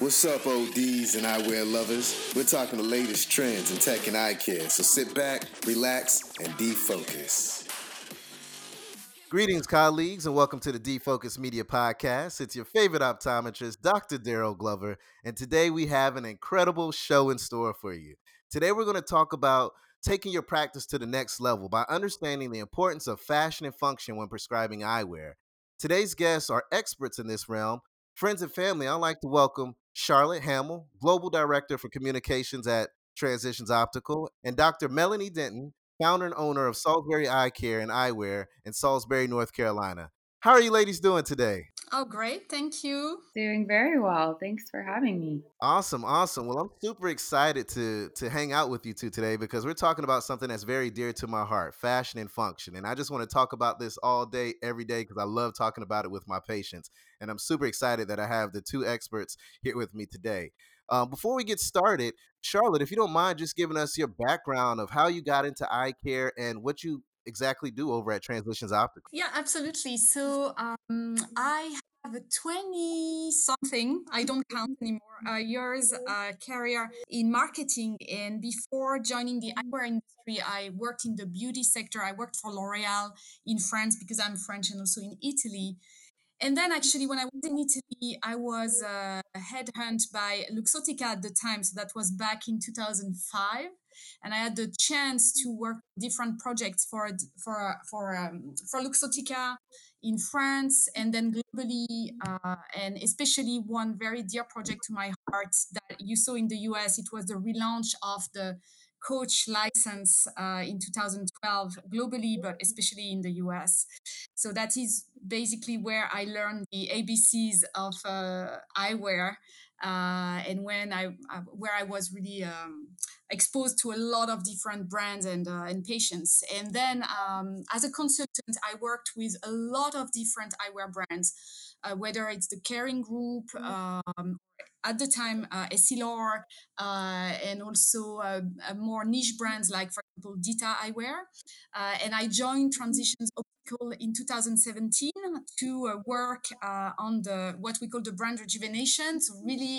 What's up, ODs and eyewear lovers? We're talking the latest trends in tech and eye care, so sit back, relax, and defocus. Greetings, colleagues, and welcome to the Defocus Media Podcast. It's your favorite optometrist, Dr. Daryl Glover, and today we have an incredible show in store for you. Today we're going to talk about taking your practice to the next level by understanding the importance of fashion and function when prescribing eyewear. Today's guests are experts in this realm. Friends and family, I'd like to welcome Charlotte Hamill, Global Director for Communications at Transitions Optical, and Dr. Melanie Denton, founder and owner of Salisbury Eye Care and Eyewear in Salisbury, North Carolina. How are you ladies doing today? Oh, great. Thank you. Doing very well. Thanks for having me. Awesome, awesome. Well, I'm super excited to hang out with you two today because we're talking about something that's very dear to my heart, fashion and function. And I just want to talk about this all day, every day, because I love talking about it with my patients. And I'm super excited that I have the two experts here with me today. Before we get started, Charlotte, if you don't mind just giving us your background of how you got into eye care and what you exactly do over at Transitions Optical. Yeah, absolutely. So I have a 20 something, I don't count anymore, years career in marketing. And before joining the eyewear industry, I worked in the beauty sector. I worked for L'Oreal in France because I'm French and also in Italy. And then actually, when I was in Italy, I was headhunted by Luxottica at the time. So that was back in 2005. And I had the chance to work different projects for Luxottica in France and then globally, and especially one very dear project to my heart that you saw in the US. It was the relaunch of the Coach license in 2012 globally, but especially in the US. So that is basically where I learned the ABCs of eyewear, and where I was really exposed to a lot of different brands and patients. And then as a consultant, I worked with a lot of different eyewear brands, whether it's the Caring Group. At the time, Essilor, and also more niche brands like, for example, Dita Eyewear. And I joined Transitions Optical in 2017 to work on the what we call the brand rejuvenation, so really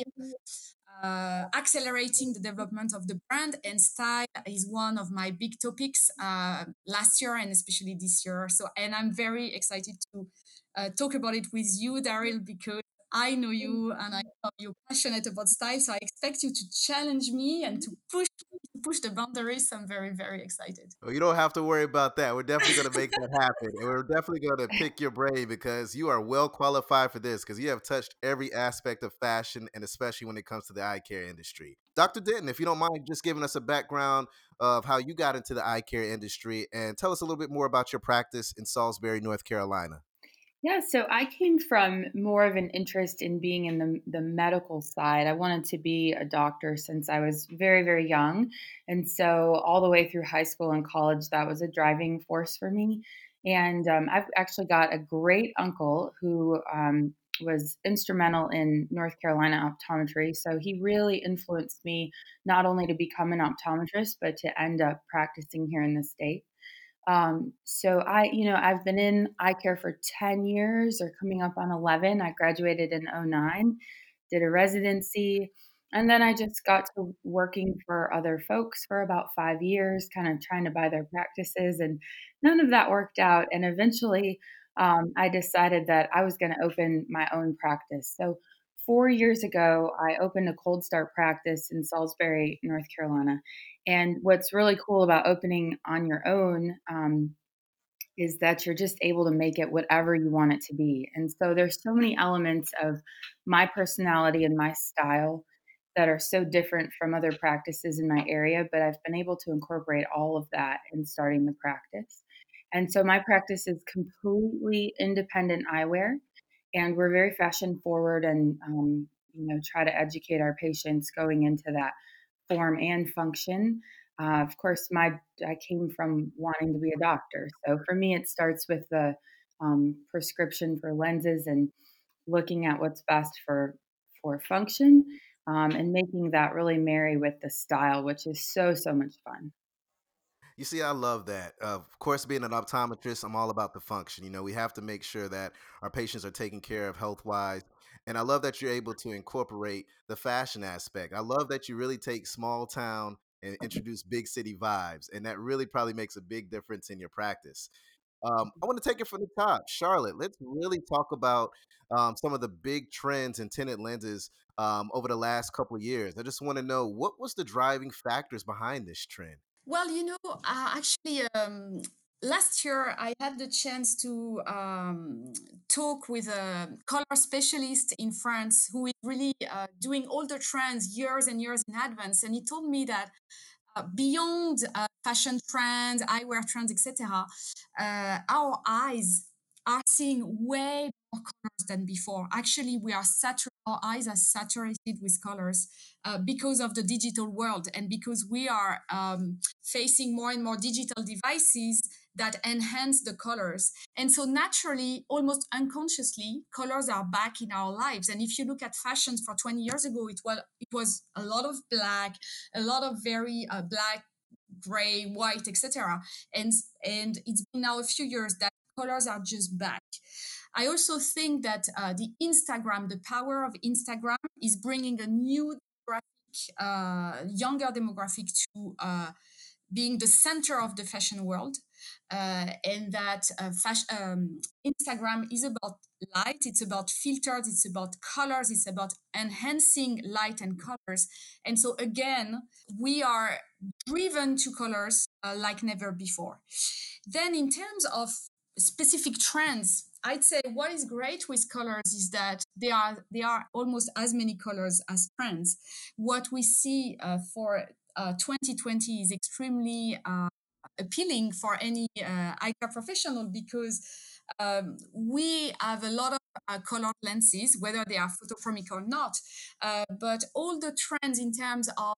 accelerating the development of the brand. And style is one of my big topics last year and especially this year. So, and I'm very excited to talk about it with you, Daryl, because I know you and I know you're passionate about style. So I expect you to challenge me and to push the boundaries. So I'm very, very excited. Well, you don't have to worry about that. We're definitely going to make that happen. And we're definitely going to pick your brain because you are well qualified for this because you have touched every aspect of fashion and especially when it comes to the eye care industry. Dr. Denton, if you don't mind just giving us a background of how you got into the eye care industry and tell us a little bit more about your practice in Salisbury, North Carolina. Yeah, so I came from more of an interest in being in the medical side. I wanted to be a doctor since I was very, very young. And so, all the way through high school and college, that was a driving force for me. And I've actually got a great uncle who was instrumental in North Carolina optometry. So, he really influenced me not only to become an optometrist, but to end up practicing here in the state. So I've been in eye care for 10 years or coming up on 11. I graduated in '09, did a residency, and then I just got to working for other folks for about 5 years, kind of trying to buy their practices, and none of that worked out. And eventually, I decided that I was going to open my own practice. So 4 years ago, I opened a cold start practice in Salisbury, North Carolina. And what's really cool about opening on your own is that you're just able to make it whatever you want it to be. And so there's so many elements of my personality and my style that are so different from other practices in my area, but I've been able to incorporate all of that in starting the practice. And so my practice is completely independent eyewear, and we're very fashion forward and try to educate our patients going into that form and function. Of course, I came from wanting to be a doctor, so for me, it starts with the prescription for lenses and looking at what's best for function, and making that really marry with the style, which is so much fun. You see, I love that. Of course, being an optometrist, I'm all about the function. We have to make sure that our patients are taken care of health wise. And I love that you're able to incorporate the fashion aspect. I love that you really take small town and introduce big city vibes. And that really probably makes a big difference in your practice. I want to take it from the top. Charlotte, let's really talk about some of the big trends in tinted lenses over the last couple of years. I just want to know what was the driving factors behind this trend? Well, actually, last year I had the chance to talk with a color specialist in France who is really doing all the trends years and years in advance. And he told me that beyond fashion trends, eyewear trends, etc., our eyes are seeing way more colors than before. Actually, our eyes are saturated with colors because of the digital world and because we are facing more and more digital devices that enhance the colors. And so naturally, almost unconsciously, colors are back in our lives. And if you look at fashions for 20 years ago, it was a lot of black, a lot of very black, gray, white, etc. And and it's been now a few years that colors are just back. I also think that the power of Instagram is bringing a new younger demographic to being the center of the fashion world, and that Instagram is about light, it's about filters, it's about colors, it's about enhancing light and colors. And so again, we are driven to colors like never before. Then, in terms of specific trends, I'd say what is great with colors is that they are almost as many colors as trends. What we see for 2020 is extremely appealing for any eye care professional because we have a lot of colored lenses, whether they are photochromic or not. But all the trends in terms of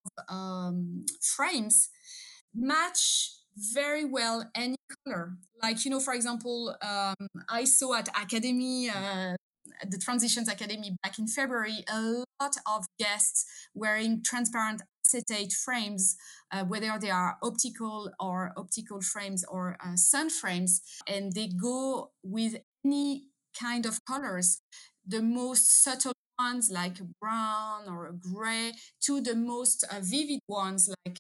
frames match very well any color. Like, for example, I saw at Academy, the Transitions Academy back in February, a lot of guests wearing transparent acetate frames, whether they are optical frames or sun frames, and they go with any kind of colors, the most subtle ones like brown or gray to the most vivid ones like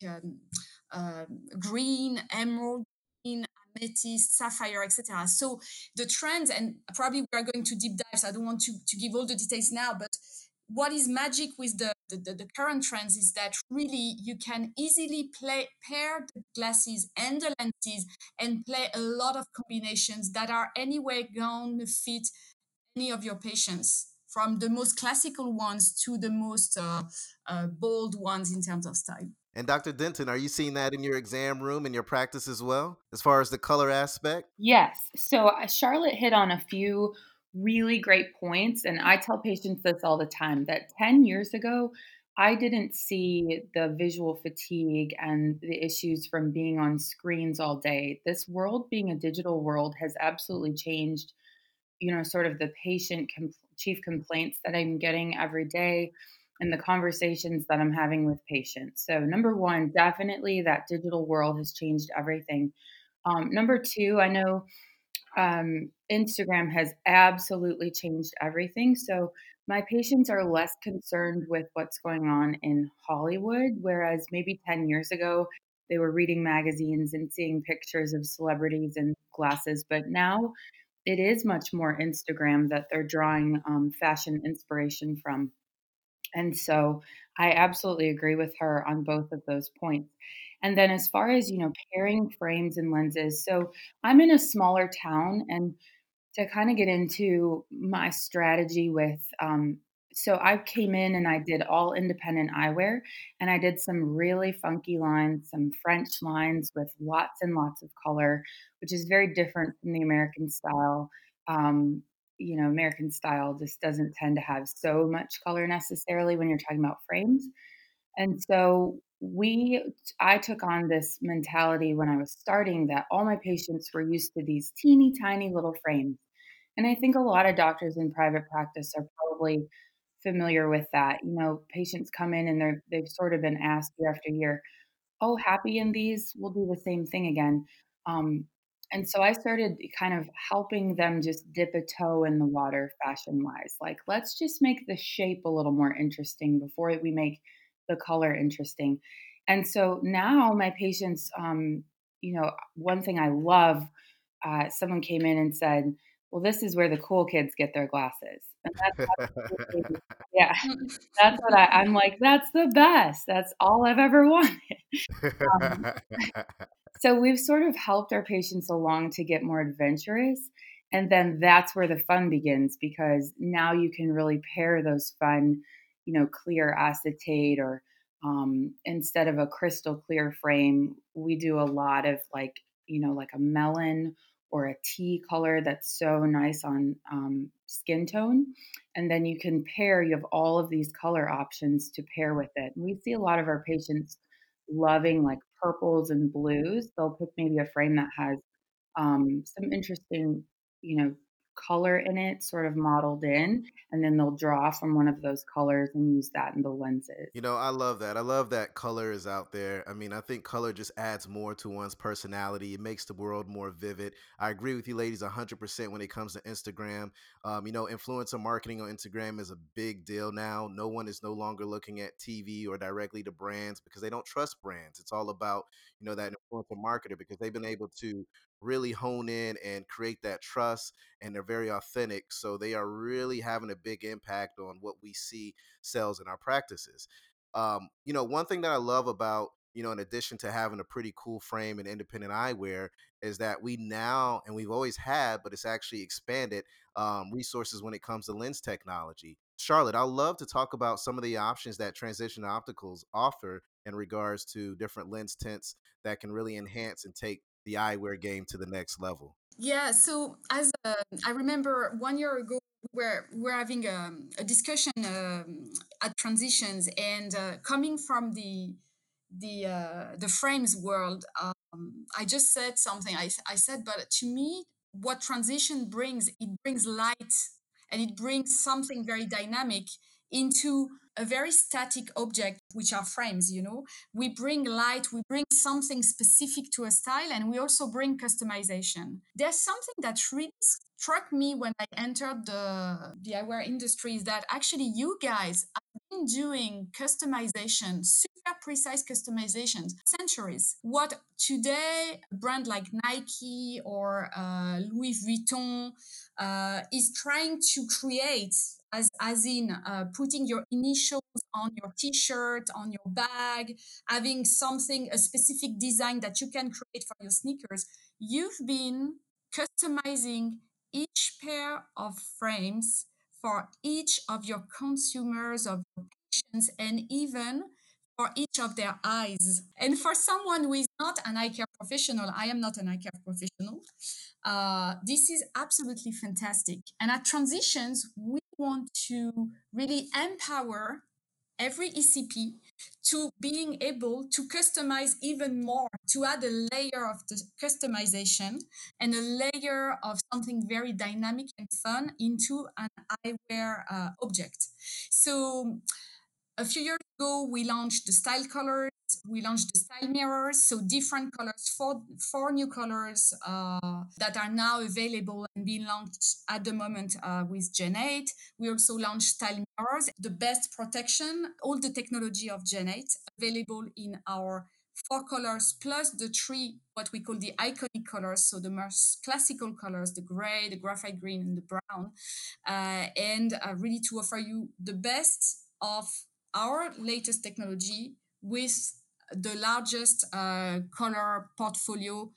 green, emerald green, amethyst, sapphire, etc. So the trends, and probably we are going to deep dive, so I don't want to give all the details now, but what is magic with the current trends is that really you can easily pair the glasses and the lenses and play a lot of combinations that are anyway going to fit any of your patients, from the most classical ones to the most bold ones in terms of style. And Dr. Denton, are you seeing that in your exam room in your practice as well, as far as the color aspect? Yes. So Charlotte hit on a few really great points. And I tell patients this all the time that 10 years ago, I didn't see the visual fatigue and the issues from being on screens all day. This world, being a digital world, has absolutely changed, sort of the chief complaints that I'm getting every day and the conversations that I'm having with patients. So, number one, definitely that digital world has changed everything. Number two, I know Instagram has absolutely changed everything. So my patients are less concerned with what's going on in Hollywood, whereas maybe 10 years ago, they were reading magazines and seeing pictures of celebrities and glasses. But now it is much more Instagram that they're drawing fashion inspiration from. And so I absolutely agree with her on both of those points. And then as far as, pairing frames and lenses, so I'm in a smaller town, and to kind of get into my strategy with so I came in and I did all independent eyewear, and I did some really funky lines, some French lines with lots and lots of color, which is very different from the American style. Um, American style just doesn't tend to have so much color necessarily when you're talking about frames. And so I took on this mentality when I was starting that all my patients were used to these teeny tiny little frames. And I think a lot of doctors in private practice are probably familiar with that. Patients come in and they've sort of been asked year after year, oh, happy in these, we'll do the same thing again. Um, and so I started kind of helping them just dip a toe in the water fashion wise. Like, let's just make the shape a little more interesting before we make the color interesting. And so now my patients, one thing I love, someone came in and said, well, this is where the cool kids get their glasses. And that's absolutely, yeah, that's what I'm like, that's the best. That's all I've ever wanted. Um, so we've sort of helped our patients along to get more adventurous. And then that's where the fun begins because now you can really pair those fun, clear acetate or instead of a crystal clear frame, we do a lot of like a melon or a tea color that's so nice on skin tone. And then you have all of these color options to pair with it. And we see a lot of our patients loving like purples and blues. They'll pick maybe a frame that has some interesting, you know, color in it, sort of modeled in, and then they'll draw from one of those colors and use that in the lenses. I love that. I love that color is out there. I mean, I think color just adds more to one's personality. It makes the world more vivid. I agree with you, ladies, 100% when it comes to Instagram. Influencer marketing on Instagram is a big deal now. No one is no longer looking at TV or directly to brands because they don't trust brands. It's all about, that influencer marketer because they've been able to really hone in and create that trust and they're very authentic. So they are really having a big impact on what we see sells in our practices. One thing that I love about, in addition to having a pretty cool frame and independent eyewear, is that we now, and we've always had, but it's actually expanded resources when it comes to lens technology. Charlotte, I'd love to talk about some of the options that Transition Opticals offer in regards to different lens tints that can really enhance and take the eyewear game to the next level. Yeah, so as I remember 1 year ago, we were having a discussion at Transitions, and coming from the frames world, I just said something. I said, but to me, what transition brings, it brings light, and it brings something very dynamic into a very static object, which are frames. We bring light, we bring something specific to a style, and we also bring customization. There's something that really struck me when I entered the eyewear industry is that actually you guys have been doing customization, super precise customizations, centuries. What today a brand like Nike or Louis Vuitton is trying to create, as in putting your initials on your t-shirt, on your bag, having something, a specific design that you can create for your sneakers. You've been customizing each pair of frames for each of your consumers, of your patients, and even for each of their eyes. And for someone who is not an eye care professional, I am not an eye care professional, this is absolutely fantastic. And at Transitions, we want to really empower every ECP to being able to customize even more, to add a layer of the customization and a layer of something very dynamic and fun into an eyewear object. So a few years ago, we launched the style colors, we launched the style mirrors, so different colors, four new colors that are now available and being launched at the moment with Gen 8. We also launched style mirrors, the best protection, all the technology of Gen 8 available in our four colors plus the three what we call the iconic colors, so the most classical colors, the gray, the graphite green, and the brown, and really to offer you the best of our latest technology with the largest color portfolio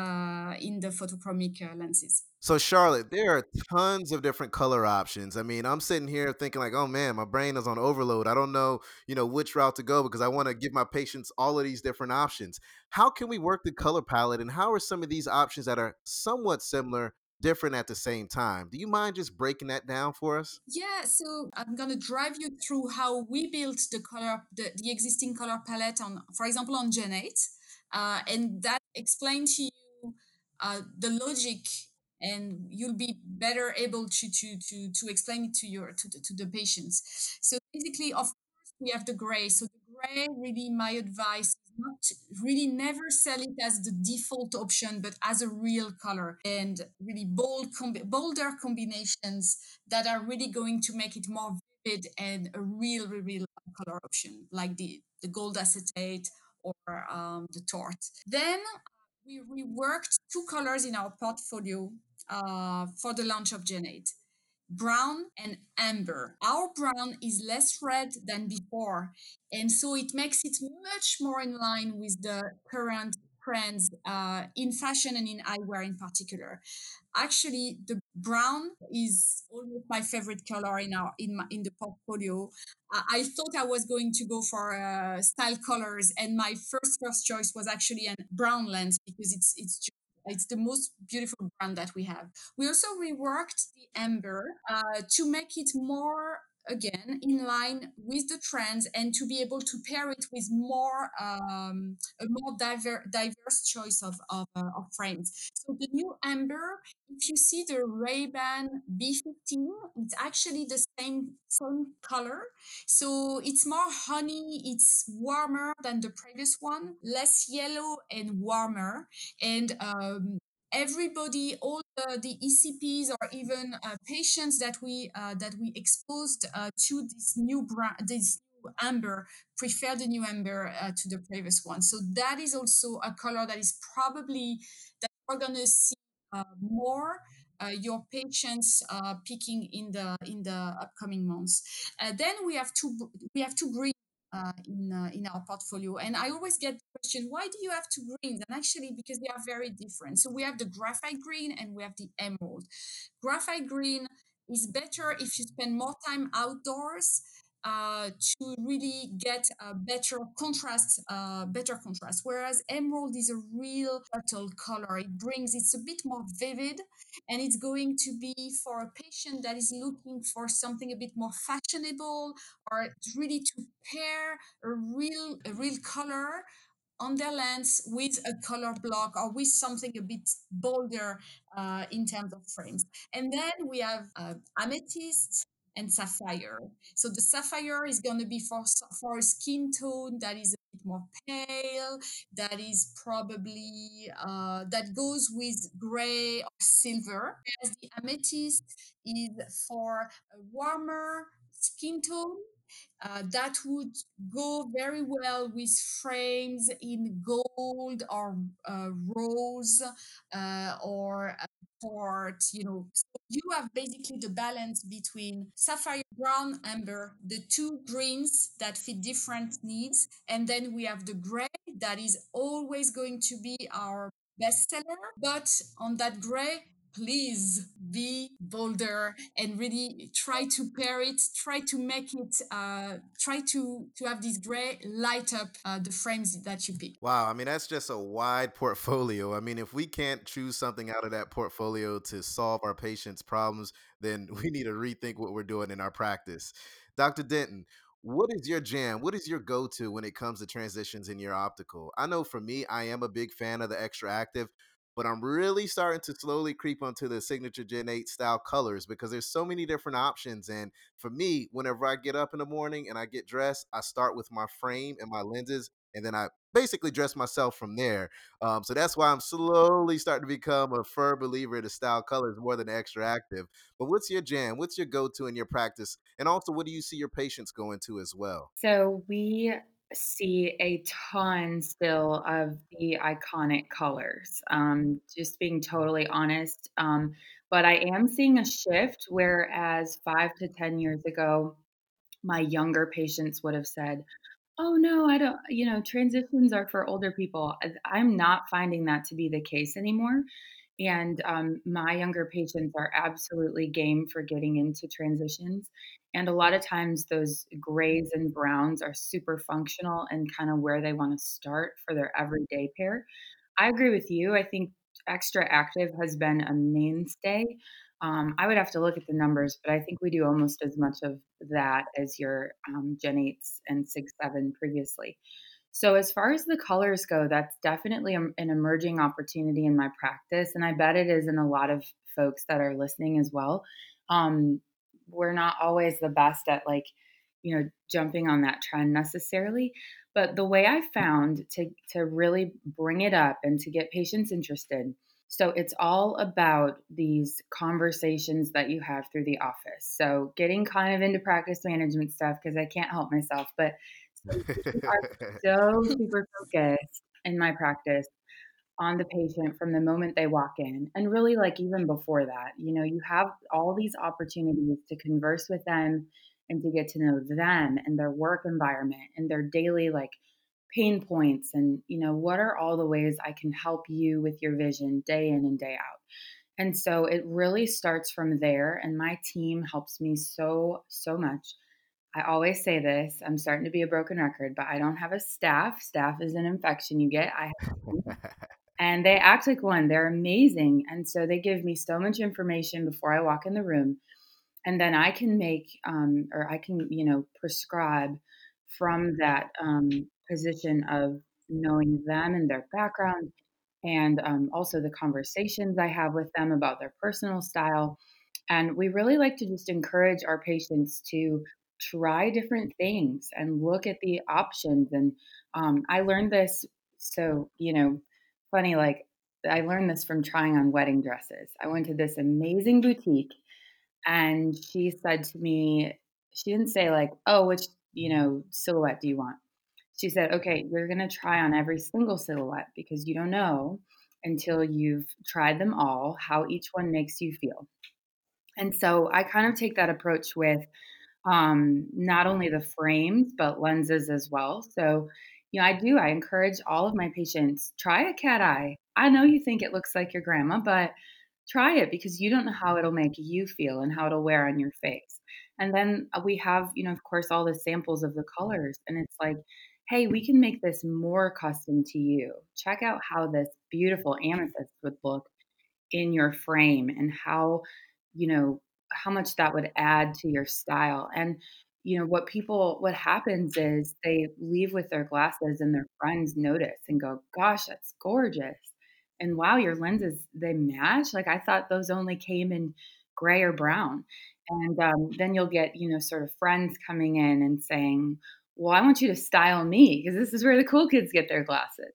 in the photochromic lenses. So Charlotte, there are tons of different color options. I mean, I'm sitting here thinking like, oh man, my brain is on overload. I don't know, which route to go because I want to give my patients all of these different options. How can we work the color palette and how are some of these options that are somewhat similar different at the same time? Do you mind just breaking that down for us? Yeah, so I'm gonna drive you through how we built the existing color palette on, for example, on Gen 8, and that explain to you the logic, and you'll be better able to explain it to the patients. So basically, of course, we have the gray. So the gray, really, my advice is not really never sell it as the default option, but as a real color, and really bolder combinations that are really going to make it more vivid and a real color option, like the gold acetate or the tort. Then we reworked two colors in our portfolio for the launch of Gen 8: brown and amber. Our brown is less red than before, and so it makes it much more in line with the current trends in fashion and in eyewear in particular. Actually, the brown is almost my favorite color in the portfolio. I thought I was going to go for style colors, and my first choice was actually a brown lens because it's the most beautiful brown that we have. We also reworked the amber to make it more again in line with the trends and to be able to pair it with a more diverse choice of frames. So the new amber, if you see the Ray-Ban B15, it's actually the same color. So it's more honey, it's warmer than the previous one, less yellow and warmer. And everybody, all the ECPs or even patients that we exposed to this new brand, this new amber, prefer the new amber to the previous one. So that is also a color that is probably that we're gonna see more your patients picking in the upcoming months. Then we have two green in our portfolio, and I always get the question, why do you have two greens? And actually, because they are very different. So we have the graphite green and we have the emerald. Graphite green is better if you spend more time outdoors to really get a better contrast. Whereas emerald is a real subtle color. It's a bit more vivid, and it's going to be for a patient that is looking for something a bit more fashionable, or really to pair a real color on their lens with a color block or with something a bit bolder in terms of frames. And then we have amethyst and sapphire. So the sapphire is going to be for a skin tone that is a bit more pale, that is probably that goes with gray or silver, whereas the amethyst is for a warmer skin tone that would go very well with frames in gold or rose or port, you know. So you have basically the balance between sapphire, brown, amber, the two greens that fit different needs. And then we have the gray that is always going to be our bestseller. But on that gray, please be bolder and really try to pair it, try to make it try to have this gray light up the frames that you pick. Wow, I mean, that's just a wide portfolio. I mean, if we can't choose something out of that portfolio to solve our patients' problems, then we need to rethink what we're doing in our practice. Dr. Denton, what is your jam? What is your go to when it comes to transitions in your optical? I know for me, I am a big fan of the extra active, but I'm really starting to slowly creep onto the signature Gen 8 style colors because there's so many different options. And for me, whenever I get up in the morning and I get dressed, I start with my frame and my lenses, and then I basically dress myself from there. So that's why I'm slowly starting to become a firm believer in the style colors more than the extra active. But what's your jam? What's your go to in your practice? And also, what do you see your patients going to as well? So we see a ton still of the iconic colors, just being totally honest. But I am seeing a shift, whereas 5 to 10 years ago, my younger patients would have said, "Oh, no, I don't, transitions are for older people." I'm not finding that to be the case anymore. And my younger patients are absolutely game for getting into transitions. And a lot of times, those grays and browns are super functional and kind of where they want to start for their everyday pair. I agree with you. I think extra active has been a mainstay. I would have to look at the numbers, but I think we do almost as much of that as your Gen 8s and 6, 7 previously. So, as far as the colors go, that's definitely an emerging opportunity in my practice. And I bet it is in a lot of folks that are listening as well. Um, we're not always the best at jumping on that trend necessarily. But the way I found to really bring it up and to get patients interested, so it's all about these conversations that you have through the office. So getting kind of into practice management stuff because I can't help myself, but so we are so super focused in my practice on the patient from the moment they walk in. And really, like, even before that, you have all these opportunities to converse with them and to get to know them and their work environment and their daily, like, pain points. And, what are all the ways I can help you with your vision day in and day out. And so it really starts from there. And my team helps me so, so much. I always say this, I'm starting to be a broken record, but I don't have a staff. Staff is an infection you get. I have, and they act like one. They're amazing. And so they give me so much information before I walk in the room. And then I can make, or I can, prescribe from that position of knowing them and their background, and also the conversations I have with them about their personal style. And we really like to just encourage our patients to try different things and look at the options. And I learned this, so, funny, like, I learned this from trying on wedding dresses. I went to this amazing boutique and she said to me, she didn't say, like, oh, which, silhouette do you want? She said, okay, you're going to try on every single silhouette because you don't know until you've tried them all how each one makes you feel. And so I kind of take that approach with not only the frames, but lenses as well. So, I encourage all of my patients, try a cat eye. I know you think it looks like your grandma, but try it because you don't know how it'll make you feel and how it'll wear on your face. And then we have, of course, all the samples of the colors. And it's like, hey, we can make this more custom to you. Check out how this beautiful amethyst would look in your frame and you know, how much that would add to your style. And, what happens is they leave with their glasses and their friends notice and go, gosh, that's gorgeous. And wow, your lenses, they match. Like, I thought those only came in gray or brown. And then you'll get, sort of friends coming in and saying, well, I want you to style me because this is where the cool kids get their glasses.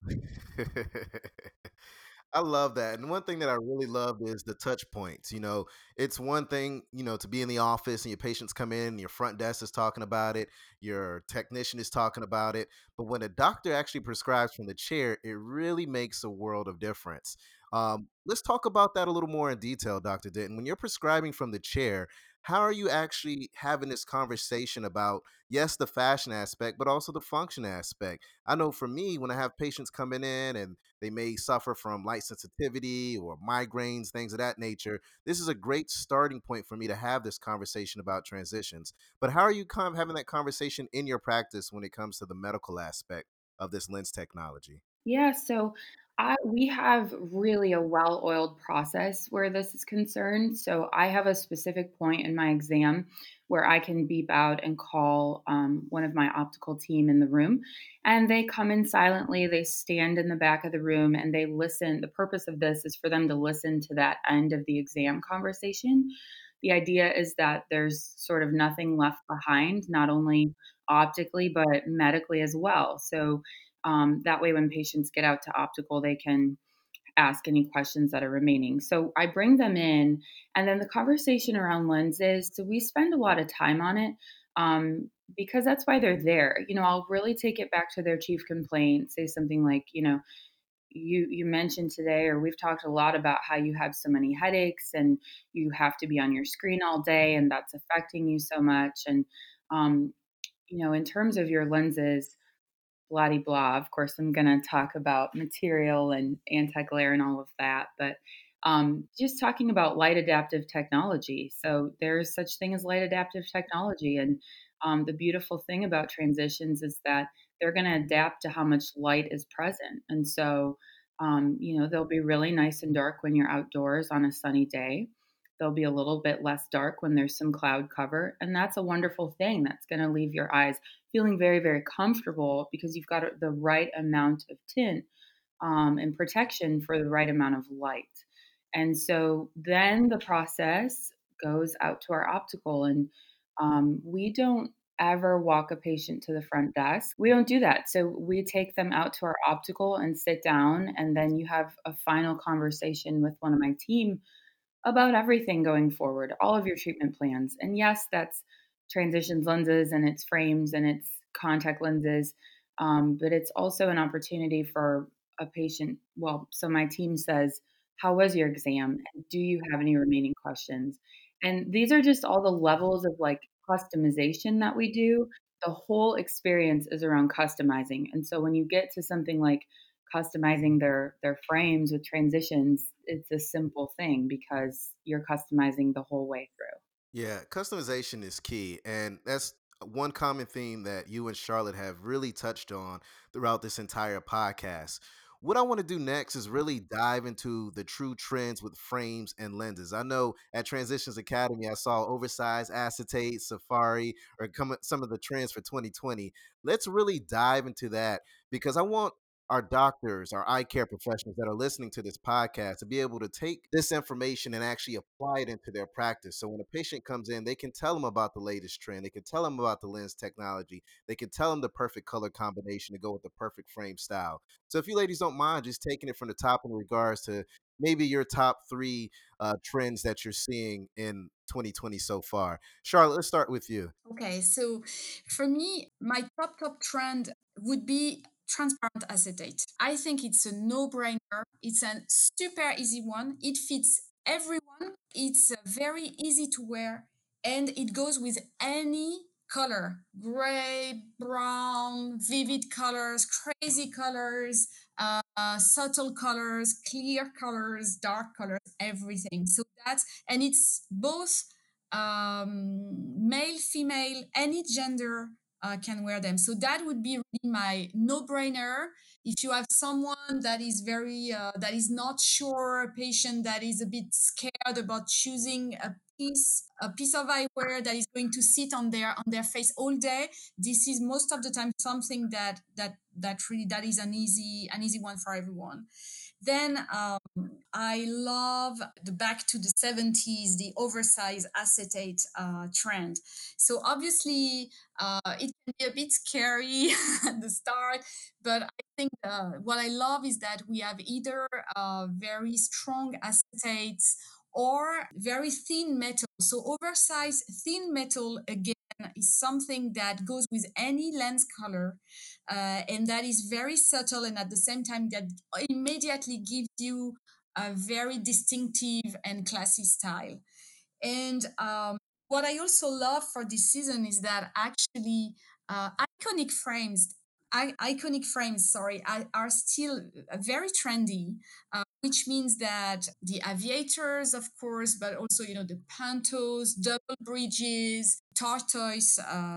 I love that. And one thing that I really love is the touch points. It's one thing, to be in the office and your patients come in, your front desk is talking about it, your technician is talking about it. But when a doctor actually prescribes from the chair, it really makes a world of difference. Let's talk about that a little more in detail, Dr. Denton. When you're prescribing from the chair, how are you actually having this conversation about, yes, the fashion aspect, but also the function aspect? I know for me, when I have patients coming in and they may suffer from light sensitivity or migraines, things of that nature, this is a great starting point for me to have this conversation about transitions. But how are you kind of having that conversation in your practice when it comes to the medical aspect of this lens technology? Yeah, so we have really a well-oiled process where this is concerned. So I have a specific point in my exam where I can beep out and call one of my optical team in the room, and they come in silently. They stand in the back of the room and they listen. The purpose of this is for them to listen to that end of the exam conversation. The idea is that there's sort of nothing left behind, not only optically, but medically as well. So that way, when patients get out to optical, they can ask any questions that are remaining. So I bring them in, and then the conversation around lenses. So we spend a lot of time on it because that's why they're there. I'll really take it back to their chief complaint, say something like, you mentioned today, or we've talked a lot about how you have so many headaches and you have to be on your screen all day, and that's affecting you so much. And um, in terms of your lenses, blah de blah. Of course, I'm going to talk about material and anti-glare and all of that, but just talking about light adaptive technology. So there's such thing as light adaptive technology, and the beautiful thing about transitions is that they're going to adapt to how much light is present, and so they'll be really nice and dark when you're outdoors on a sunny day. They'll be a little bit less dark when there's some cloud cover, and that's a wonderful thing. That's going to leave your eyes feeling very, very comfortable because you've got the right amount of tint and protection for the right amount of light. And so then the process goes out to our optical, and we don't ever walk a patient to the front desk. We don't do that. So we take them out to our optical and sit down, and then you have a final conversation with one of my team about everything going forward, all of your treatment plans. And yes, that's transitions lenses and it's frames and it's contact lenses, but it's also an opportunity for a patient. Well, so my team says, how was your exam? And do you have any remaining questions? And these are just all the levels of like customization that we do. The whole experience is around customizing. And so when you get to something like customizing their frames with transitions, it's a simple thing because you're customizing the whole way through. Yeah, customization is key. And that's one common theme that you and Charlotte have really touched on throughout this entire podcast. What I want to do next is really dive into the true trends with frames and lenses. I know at Transitions Academy, I saw oversized acetate, safari, or some of the trends for 2020. Let's really dive into that because I want our doctors, our eye care professionals that are listening to this podcast to be able to take this information and actually apply it into their practice. So when a patient comes in, they can tell them about the latest trend. They can tell them about the lens technology. They can tell them the perfect color combination to go with the perfect frame style. So if you ladies don't mind just taking it from the top in regards to maybe your top three trends that you're seeing in 2020 so far. Charlotte, let's start with you. Okay, so for me, my top trend would be transparent acetate. I think it's a no-brainer. It's a super easy one. It fits everyone. It's very easy to wear, and it goes with any color: gray, brown, vivid colors, crazy colors, subtle colors, clear colors, dark colors, everything. So that's, and it's both male, female, any gender can wear them. So that would be really my no-brainer. If you have someone that is that is not sure, a patient that is a bit scared about choosing a piece of eyewear that is going to sit on their face all day, this is most of the time something that is an easy one for everyone. Then I love the back to the 70s, the oversized acetate trend. So obviously, it can be a bit scary at the start, but I think what I love is that we have either very strong acetates or very thin metal. So oversized thin metal again is something that goes with any lens color, and that is very subtle, and at the same time that immediately gives you a very distinctive and classy style. And what I also love for this season is that actually iconic frames, iconic frames, sorry, are still very trendy, which means that the aviators, of course, but also, you know, the pantos, double bridges, tortoise,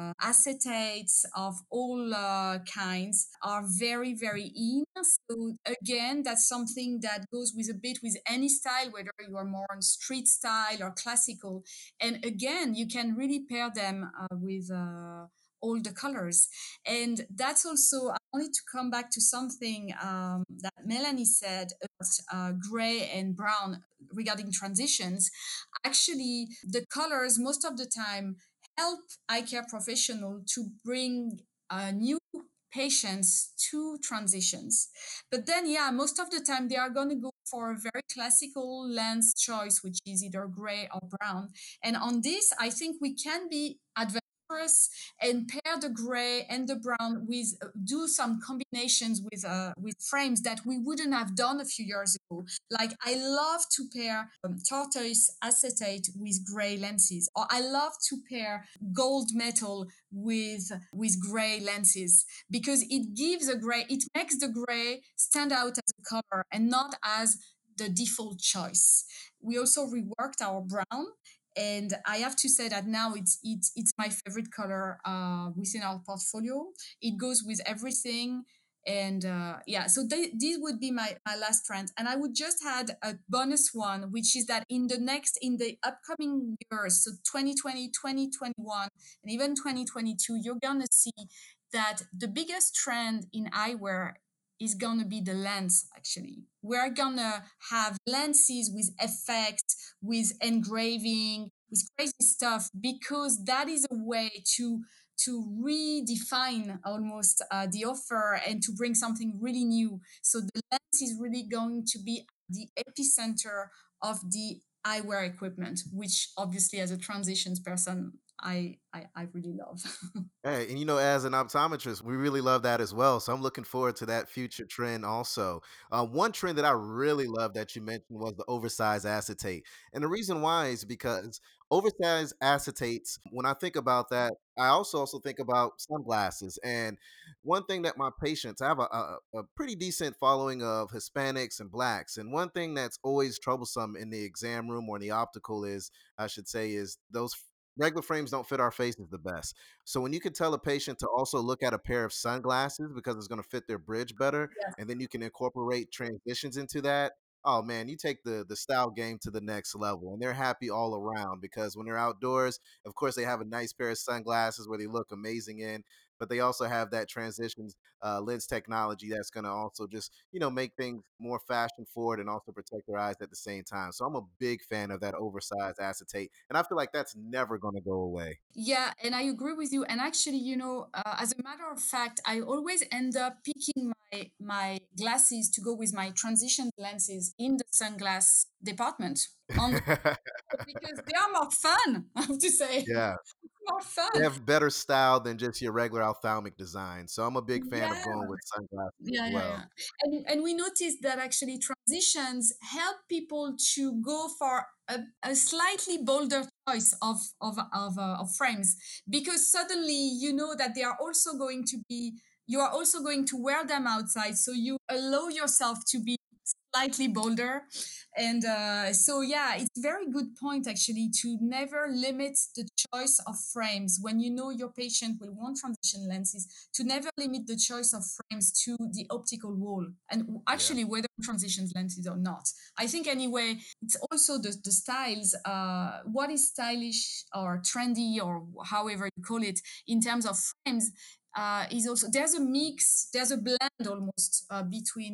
acetates of all kinds are very, very in. So again, that's something that goes with a bit with any style, whether you are more on street style or classical. And again, you can really pair them with all the colors. And that's also, I wanted to come back to something that Melanie said about gray and brown regarding transitions. Actually, the colors most of the time help eye care professional to bring new patients to transitions. But then, yeah, most of the time they are going to go for a very classical lens choice, which is either gray or brown. And on this, I think we can be adventurous and pair the gray and the brown with do some combinations with frames that we wouldn't have done a few years ago. Like I love to pair tortoise acetate with gray lenses, or I love to pair gold metal with gray lenses, because it gives a gray, it makes the gray stand out as a color and not as the default choice. We also reworked our brown, and I have to say that now it's my favorite color within our portfolio. It goes with everything. And yeah, so this would be my last trend, and I would just add a bonus one, which is that in the upcoming years, so 2020, 2021, and even 2022, you're gonna see that the biggest trend in eyewear is gonna be the lens. Actually, we're gonna have lenses with effect, with engraving, with crazy stuff, because that is a way to redefine almost the offer and to bring something really new. So the lens is really going to be the epicenter of the eyewear equipment, which obviously as a transitions person, I really love. Hey, and as an optometrist, we really love that as well. So I'm looking forward to that future trend also. One trend that I really love that you mentioned was the oversized acetate. And the reason why is because oversized acetates, when I think about that, I also think about sunglasses. And one thing that my patients, I have a pretty decent following of Hispanics and blacks. And one thing that's always troublesome in the exam room or in the optical is, I should say, is those regular frames don't fit our faces the best. So when you can tell a patient to also look at a pair of sunglasses because it's going to fit their bridge better, Yes. and then you can incorporate transitions into that. Oh man, you take the style game to the next level, and they're happy all around because when they're outdoors, of course they have a nice pair of sunglasses where they look amazing in, but they also have that transitions lens technology that's going to also just make things more fashion forward and also protect their eyes at the same time. So I'm a big fan of that oversized acetate, and I feel like that's never going to go away. Yeah, and I agree with you. And actually, as a matter of fact, I always end up picking my glasses to go with my transition lenses in the sunglass department on because they are more fun. I have to say, Yeah. more They fun. have better style than just your regular ophthalmic design, so I'm a big fan of Yeah, going with sunglasses as yeah. well. And we noticed that actually transitions help people to go for a slightly bolder choice of frames, because suddenly you know that they are also going to be you are also going to wear them outside, so you allow yourself to be slightly bolder. And so yeah, it's very good point actually to never limit the choice of frames when you know your patient will want transition lenses, to never limit the choice of frames to the optical wall, and Yeah. actually whether transitions lenses or not. I think anyway, it's also the styles, what is stylish or trendy or however you call it in terms of frames, is also there's a mix, there's a blend almost between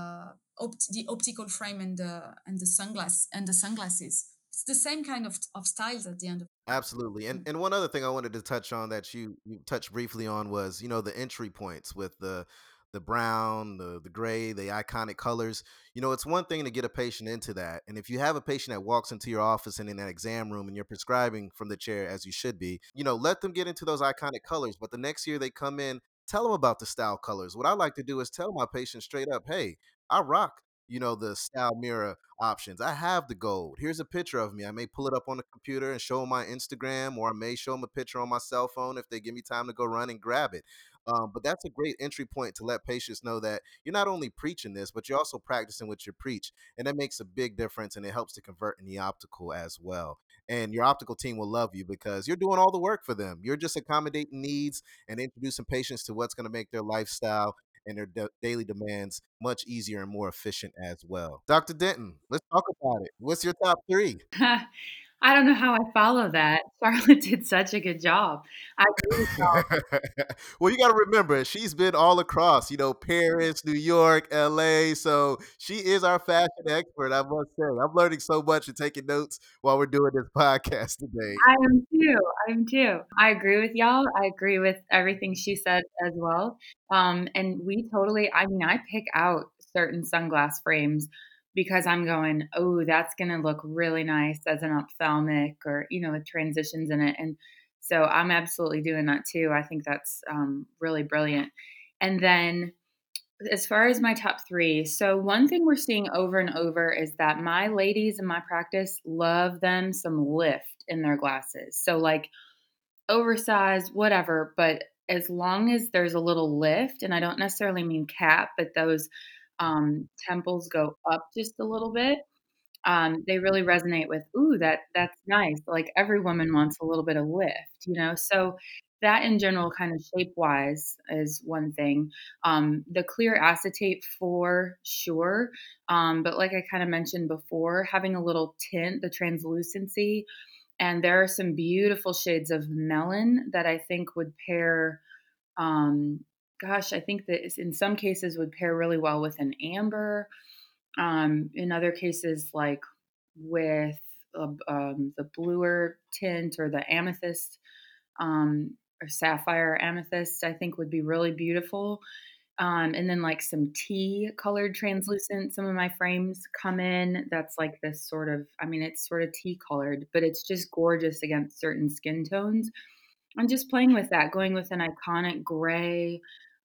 the optical frame and the sunglasses. It's the same kind of styles at the end of the day. Absolutely. And one other thing I wanted to touch on that you touched briefly on was, the entry points with the brown, the gray, the iconic colors. It's one thing to get a patient into that. And if you have a patient that walks into your office and in that exam room and you're prescribing from the chair as you should be, let them get into those iconic colors. But the next year they come in, tell them about the style colors. What I like to do is tell my patients straight up, hey, I rock, the style mirror options. I have the gold. Here's a picture of me. I may pull it up on the computer and show them my Instagram, or I may show them a picture on my cell phone if they give me time to go run and grab it. But that's a great entry point to let patients know that you're not only preaching this, but you're also practicing what you preach. And that makes a big difference, and it helps to convert in the optical as well. And your optical team will love you because you're doing all the work for them. You're just accommodating needs and introducing patients to what's going to make their lifestyle and their daily demands much easier and more efficient as well. Dr. Denton, let's talk about it. What's your top three? I don't know how I follow that. Charlotte did such a good job. I agree with Well, you got to remember, she's been all across, Paris, New York, LA. So she is our fashion expert, I must say. I'm learning so much and taking notes while we're doing this podcast today. I am too. I am too. I agree with y'all. I agree with everything she said as well. And we totally, I mean, I pick out certain sunglass frames because I'm going, oh, that's going to look really nice as an ophthalmic or, with transitions in it. And so I'm absolutely doing that too. I think that's really brilliant. And then as far as my top three, so one thing we're seeing over and over is that my ladies in my practice love them some lift in their glasses. So, like oversized, whatever, but as long as there's a little lift, and I don't necessarily mean cap, but those temples go up just a little bit, they really resonate with, ooh, that's nice. Like every woman wants a little bit of lift. So that in general, kind of shape wise, is one thing. The clear acetate for sure, but like I kind of mentioned before, having a little tint, the translucency, and there are some beautiful shades of melon that I think would pair. Um, Gosh, I think that in some cases would pair really well with an amber. In other cases, like with the bluer tint or the amethyst. or sapphire or amethyst, I think would be really beautiful. And then like some tea colored translucent. Some of my frames come in. That's like this sort of, I mean, it's sort of tea colored, but it's just gorgeous against certain skin tones. I'm just playing with that, going with an iconic gray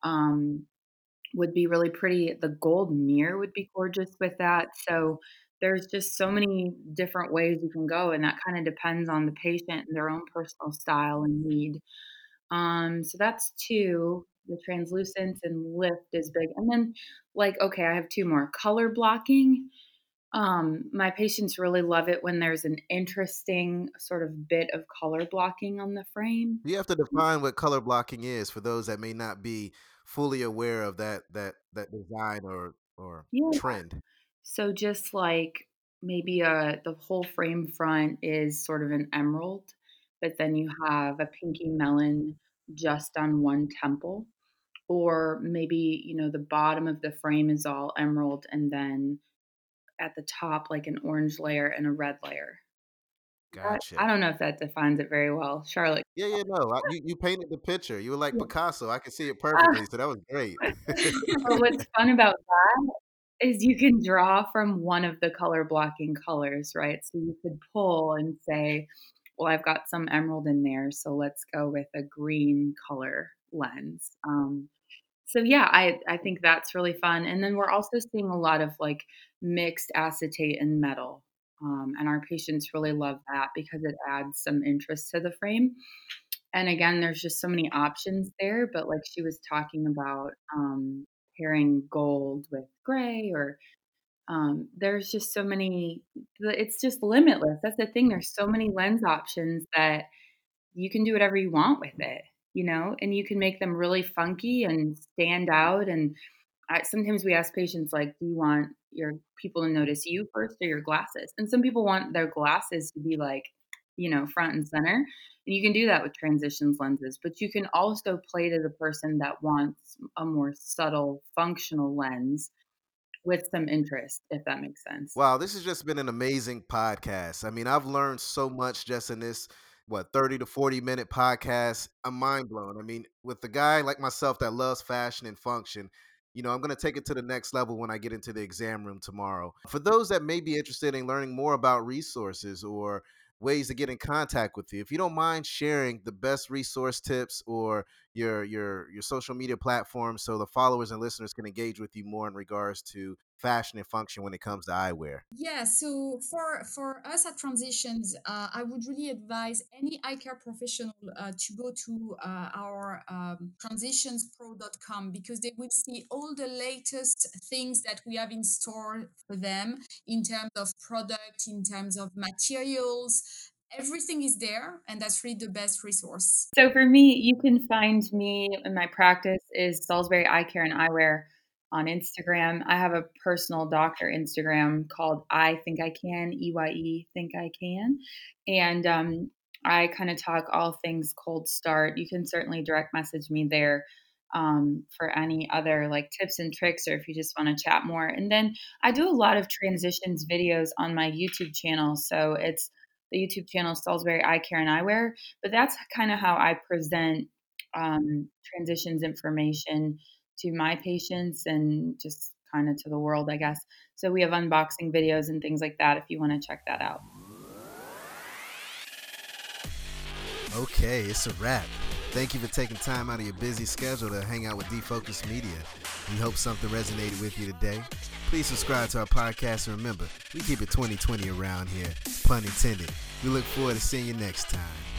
would be really pretty. The gold mirror would be gorgeous with that. So there's just so many different ways you can go, and that kind of depends on the patient and their own personal style and need. So that's two. The translucence and lift is big. And then like, okay, I have two more. Color blocking. My patients really love it when there's an interesting sort of bit of color blocking on the frame. You have to define what color blocking is for those that may not be fully aware of that design or Yeah. trend. So just like maybe the whole frame front is sort of an emerald, but then you have a pinky melon just on one temple. Or maybe, the bottom of the frame is all emerald and then at the top like an orange layer and a red layer. I Gotcha. don't know if that defines it very well. Charlotte. Yeah, no, you painted the picture. You were like Yeah. Picasso. I could see it Ah, perfectly. So that was great. but what's fun about that is you can draw from one of the color blocking colors, right? So you could pull and say, well, I've got some emerald in there, so let's go with a green color lens. So yeah, I think that's really fun. And then we're also seeing a lot of like mixed acetate and metal. And our patients really love that because it adds some interest to the frame. And again, there's just so many options there. But like she was talking about pairing gold with gray or there's just so many, it's just limitless. That's the thing. There's so many lens options that you can do whatever you want with it, and you can make them really funky and stand out. And sometimes we ask patients, like, do you want your people to notice you first or your glasses? And some people want their glasses to be like, front and center. And you can do that with transitions lenses, but you can also play to the person that wants a more subtle functional lens with some interest, if that makes sense. Wow, this has just been an amazing podcast. I mean, I've learned so much just in this, 30 to 40-minute podcast. I'm mind blown. I mean, with a guy like myself that loves fashion and function, I'm going to take it to the next level when I get into the exam room tomorrow. For those that may be interested in learning more about resources or ways to get in contact with you, if you don't mind sharing the best resource tips or your social media platforms so the followers and listeners can engage with you more in regards to fashion and function when it comes to eyewear. Yeah, so for us at Transitions, I would really advise any eye care professional to go to our transitionspro.com because they will see all the latest things that we have in store for them in terms of product, in terms of materials. Everything is there, and that's really the best resource. So for me, you can find me, and my practice is Salisbury Eye Care and Eyewear on Instagram. I have a personal doctor Instagram called I Think I Can, EYE Think I Can. And I kind of talk all things Cold Start. You can certainly direct message me there for any other like tips and tricks or if you just want to chat more. And then I do a lot of transitions videos on my YouTube channel. So it's the YouTube channel Salisbury Eye Care and Eyewear. But that's kind of how I present transitions information to my patients and just kind of to the world, I guess. So we have unboxing videos and things like that if you want to check that out. Okay, it's a wrap. Thank you for taking time out of your busy schedule to hang out with Defocus Media. We hope something resonated with you today. Please subscribe to our podcast and remember, we keep it 2020 around here. Pun intended. We look forward to seeing you next time.